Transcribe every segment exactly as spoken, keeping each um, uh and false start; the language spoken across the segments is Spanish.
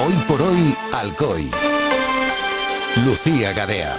Hoy por hoy, Alcoy. Lucía Gadea.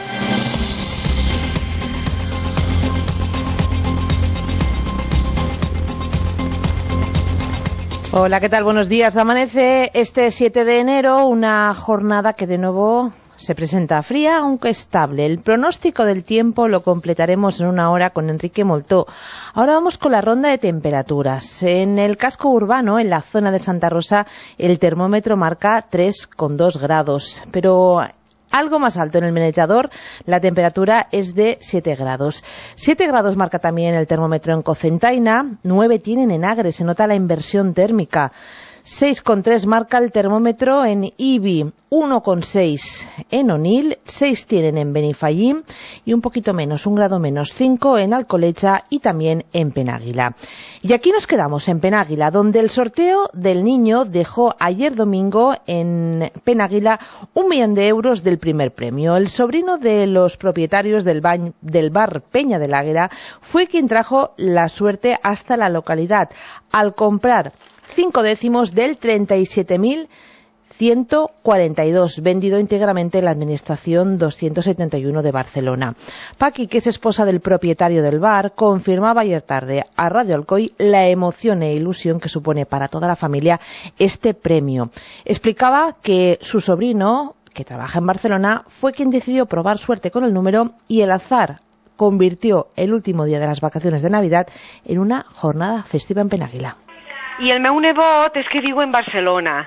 Hola, ¿qué tal? Buenos días. Amanece este siete de enero, una jornada que de nuevo se presenta fría, aunque estable. El pronóstico del tiempo lo completaremos en una hora con Enrique Moltó. Ahora vamos con la ronda de temperaturas. En el casco urbano, en la zona de Santa Rosa, el termómetro marca tres coma dos grados, pero algo más alto en el Menechador, la temperatura es de siete grados. siete grados marca también el termómetro en Cocentaina, nueve tienen en Agres, se nota la inversión térmica. seis coma tres marca el termómetro en Ibi, uno coma seis en Onil, seis tienen en Benifayín y un poquito menos, un grado menos, cinco en Alcolecha y también en Penàguila. Y aquí nos quedamos, en Penàguila, donde el sorteo del niño dejó ayer domingo en Penàguila un millón de euros del primer premio. El sobrino de los propietarios del, ba- del bar Peña del Águila fue quien trajo la suerte hasta la localidad, al comprar cinco décimos del treinta y siete mil ciento cuarenta y dos, vendido íntegramente en la Administración doscientos setenta y uno de Barcelona. Paqui, que es esposa del propietario del bar, confirmaba ayer tarde a Radio Alcoy la emoción e ilusión que supone para toda la familia este premio. Explicaba que su sobrino, que trabaja en Barcelona, fue quien decidió probar suerte con el número y el azar convirtió el último día de las vacaciones de Navidad en una jornada festiva en Penàguila. I el meu nebot és que viu en Barcelona.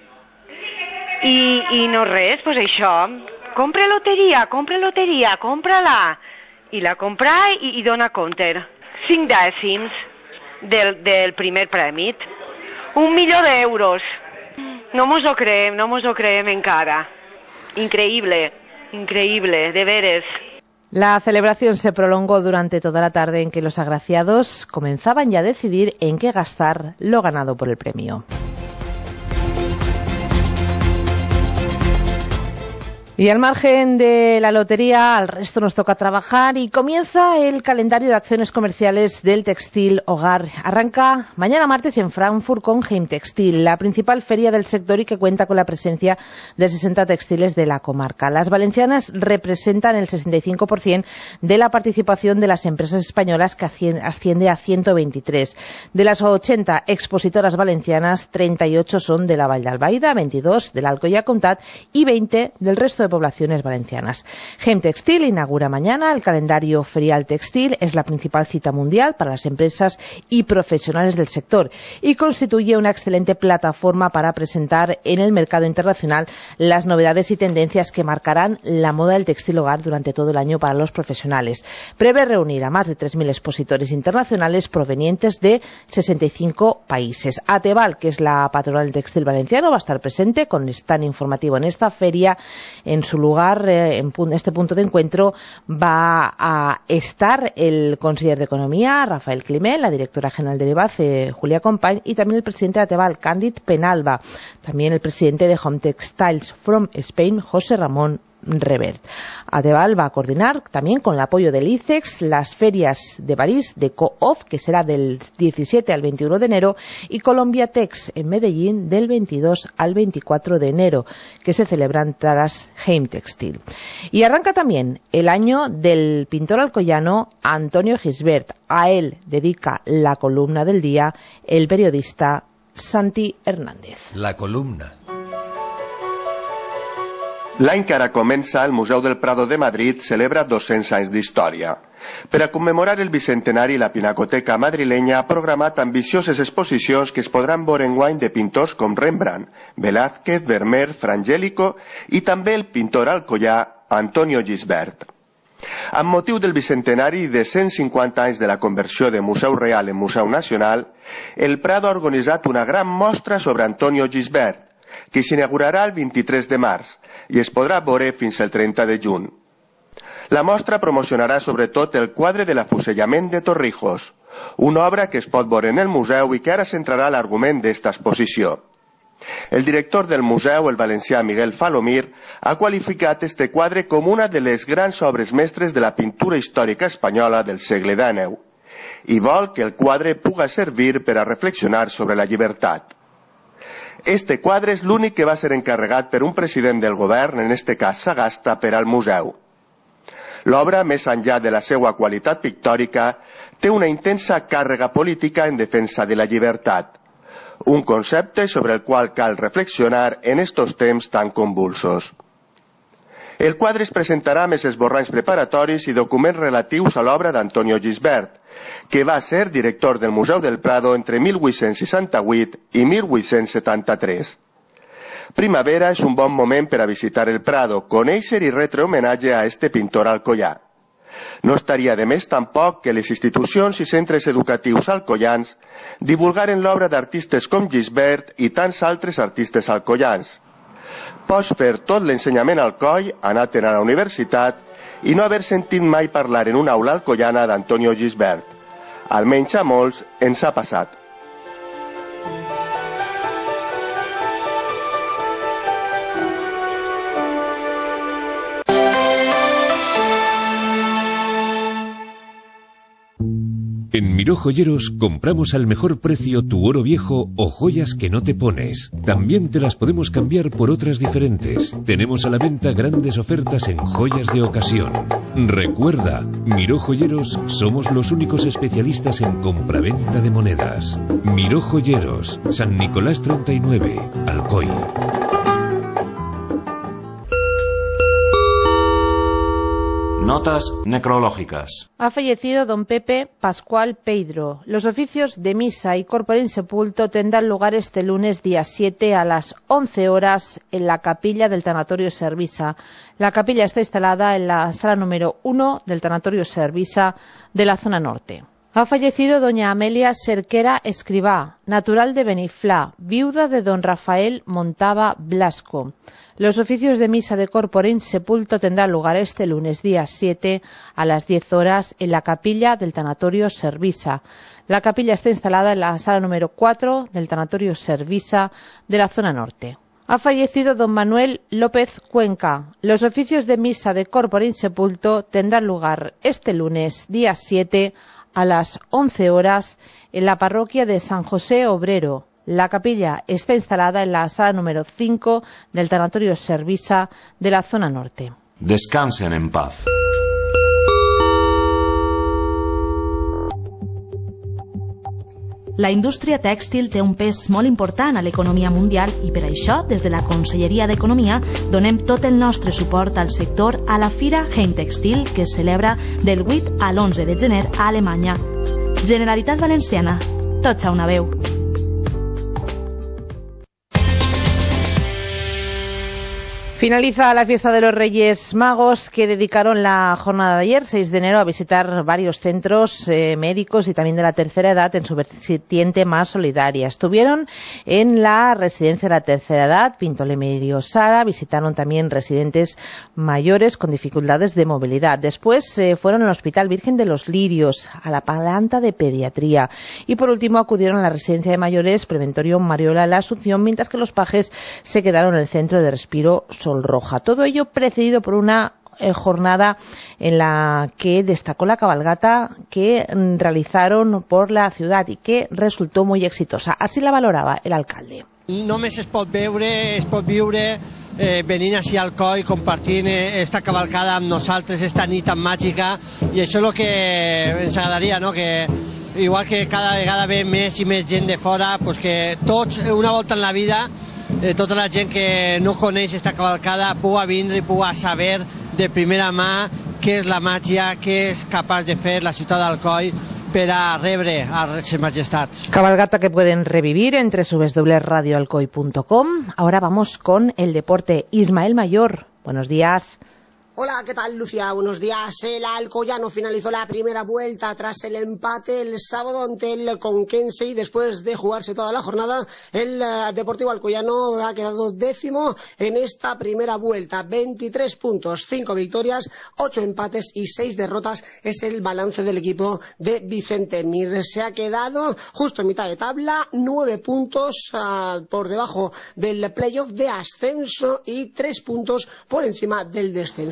I, i no res, pues això, compra loteria, compra loteria, compra-la. I la compra i, i dona compte. Cinc dècims del, del primer premi. Un milió d'euros. No mos ho creem, no mos ho creem encara. Increïble, increïble, de veres. La celebración se prolongó durante toda la tarde, en que los agraciados comenzaban ya a decidir en qué gastar lo ganado por el premio. Y al margen de la lotería, al resto nos toca trabajar y comienza el calendario de acciones comerciales del textil hogar. Arranca mañana martes en Frankfurt con Heimtextil, la principal feria del sector y que cuenta con la presencia de sesenta textiles de la comarca. Las valencianas representan el sesenta y cinco por ciento de la participación de las empresas españolas, que asciende a ciento veintitrés. De las ochenta expositoras valencianas, treinta y ocho son de la Vall d'Albaida, veintidós del Alcoyà Comtat y veinte del resto de poblaciones valencianas. Heimtextil inaugura mañana el calendario ferial textil, es la principal cita mundial para las empresas y profesionales del sector y constituye una excelente plataforma para presentar en el mercado internacional las novedades y tendencias que marcarán la moda del textil hogar durante todo el año para los profesionales. Prevé reunir a más de tres mil expositores internacionales provenientes de sesenta y cinco países. Ateval, que es la patronal del textil valenciano, va a estar presente con stand informativo en esta feria. En su lugar, eh, en este punto de encuentro, va a estar el conseller de Economía, Rafael Climent, la directora general de Levace, Julia Company, y también el presidente de Ateval, Càndid Penalba, también el presidente de Home Textiles from Spain, José Ramón Revert. Ateval va a coordinar también con el apoyo del I C E X las ferias de París de Co-Off, que será del diecisiete al veintiuno de enero, y Colombia Tex en Medellín del veintidós al veinticuatro de enero, que se celebran tras Heimtextil. Y arranca también el año del pintor alcoyano Antonio Gisbert. A él dedica la columna del día el periodista Santi Hernández. La columna. L'any que ara comença, el Museu del Prado de Madrid celebra dos-cents anys d'història. Per a commemorar el bicentenari, la Pinacoteca madrilenya ha programat ambicioses exposicions que es podran veure enguany de pintors com Rembrandt, Velázquez, Vermeer, Frangélico i també el pintor alcoià Antonio Gisbert. Amb motiu del bicentenari de cent cinquanta anys de la conversió de Museu Real en Museu Nacional, el Prado ha organitzat una gran mostra sobre Antonio Gisbert, que s'inaugurarà el vint-i-tres de març i es podrà veure fins al trenta de juny. La mostra promocionarà sobretot el quadre de l'afusellament de Torrijos, una obra que es pot veure en el museu i que ara centrarà l'argument d'esta exposició. El director del museu, el valencià Miguel Falomir, ha qualificat este quadre com una de les grans obres mestres de la pintura històrica espanyola del segle dinou i vol que el quadre puga servir per a reflexionar sobre la llibertat. Este quadre és l'únic que va ser encarregat per un president del govern, en este cas Sagasta, per al museu. L'obra, més enllà de la seva qualitat pictòrica, té una intensa càrrega política en defensa de la llibertat, un concepte sobre el qual cal reflexionar en estos temps tan convulsos. El quadre es presentarà amb els esborranys preparatoris i documents relatius a l'obra d'Antonio Gisbert, que va ser director del Museu del Prado entre mil vuit-cents seixanta-vuit i mil vuit-cents setanta-tres. Primavera és un bon moment per a visitar el Prado, conèixer i retre homenatge a este pintor alcoià. No estaria de més tampoc que les institucions i centres educatius alcoians divulgaren l'obra d'artistes com Gisbert i tants altres artistes alcoians. Pots fer tot l'ensenyament al coll, anar-te'n a la universitat i no haver sentit mai parlar en una aula alcoiana d'Antonio Gisbert. Almenys a molts ens ha passat. En Miró Joyeros compramos al mejor precio tu oro viejo o joyas que no te pones. También te las podemos cambiar por otras diferentes. Tenemos a la venta grandes ofertas en joyas de ocasión. Recuerda, Miró Joyeros somos los únicos especialistas en compraventa de monedas. Miró Joyeros, San Nicolás treinta y nueve, Alcoy. Notas necrológicas. Ha fallecido don Pepe Pascual Peidro. Los oficios de misa y corpore insepulto tendrán lugar este lunes día siete a las once horas en la capilla del Tanatorio Servisa. La capilla está instalada en la sala número uno del Tanatorio Servisa de la zona norte. Ha fallecido doña Amelia Cerquera Escribá, natural de Beniflá, viuda de don Rafael Montava Blasco. Los oficios de misa de corpore insepulto tendrán lugar este lunes día siete a las diez horas en la capilla del Tanatorio Servisa. La capilla está instalada en la sala número cuatro del Tanatorio Servisa de la zona norte. Ha fallecido don Manuel López Cuenca. Los oficios de misa de corpore insepulto tendrán lugar este lunes día siete a las once horas en la parroquia de San José Obrero. La capilla está instalada en la sala número cinco del Tanatorio Servisa de la zona norte. Descansen en paz. La indústria tèxtil té un pes molt important a l'economia mundial i per això, des de la Conselleria d'Economia, donem tot el nostre suport al sector a la Fira Heimtextil, que es celebra del vuit a l'onze de gener a Alemanya. Generalitat Valenciana, tots a una veu. Finaliza la fiesta de los Reyes Magos, que dedicaron la jornada de ayer, seis de enero, a visitar varios centros eh, médicos y también de la tercera edad en su vertiente más solidaria. Estuvieron en la residencia de la tercera edad, Pinto Lemerio Sara, visitaron también residentes mayores con dificultades de movilidad. Después eh, fueron al Hospital Virgen de los Lirios, a la planta de pediatría. Y por último acudieron a la residencia de mayores Preventorio Mariola La Asunción, mientras que los pajes se quedaron en el centro de respiro Roja. Todo ello precedido por una eh, jornada en la que destacó la cabalgata que mm, realizaron por la ciudad y que resultó muy exitosa. Así la valoraba el alcalde. Només es pot veure, es pot viure eh, venint així al coll, compartint esta cavalcada amb nosaltres, esta nit tan màgica, i això és el que ens agradaria, no? Que igual que cada vegada ve més i més gent de fora, pues que tots, una volta en la vida, Eh, tota la gent que no coneix esta cavalcada puga vindre i puga saber de primera mà què és la màgia, què és capaç de fer la ciutat d'Alcoi per a rebre a les majestats. Cabalgata que pueden revivir en doble u doble u doble u punto radio alcoy punto com. Ahora vamos con el deporte. Ismael Mayor, buenos días. Hola, ¿qué tal, Lucía? Buenos días. El alcoyano finalizó la primera vuelta tras el empate el sábado ante el Conquense y después de jugarse toda la jornada, el uh, Deportivo Alcoyano ha quedado décimo en esta primera vuelta. veintitrés puntos, cinco victorias, ocho empates y seis derrotas es el balance del equipo de Vicente Mir. Se ha quedado justo en mitad de tabla, nueve puntos uh, por debajo del playoff de ascenso y tres puntos por encima del descenso.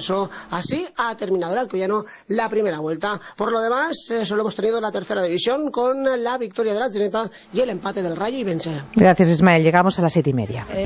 descanso. Así ha terminado el alcoyano la primera vuelta. Por lo demás, eh, solo hemos tenido la tercera división con la victoria de la Zeneta y el empate del Rayo Ibense. Gracias, Ismael. Llegamos a las siete y media.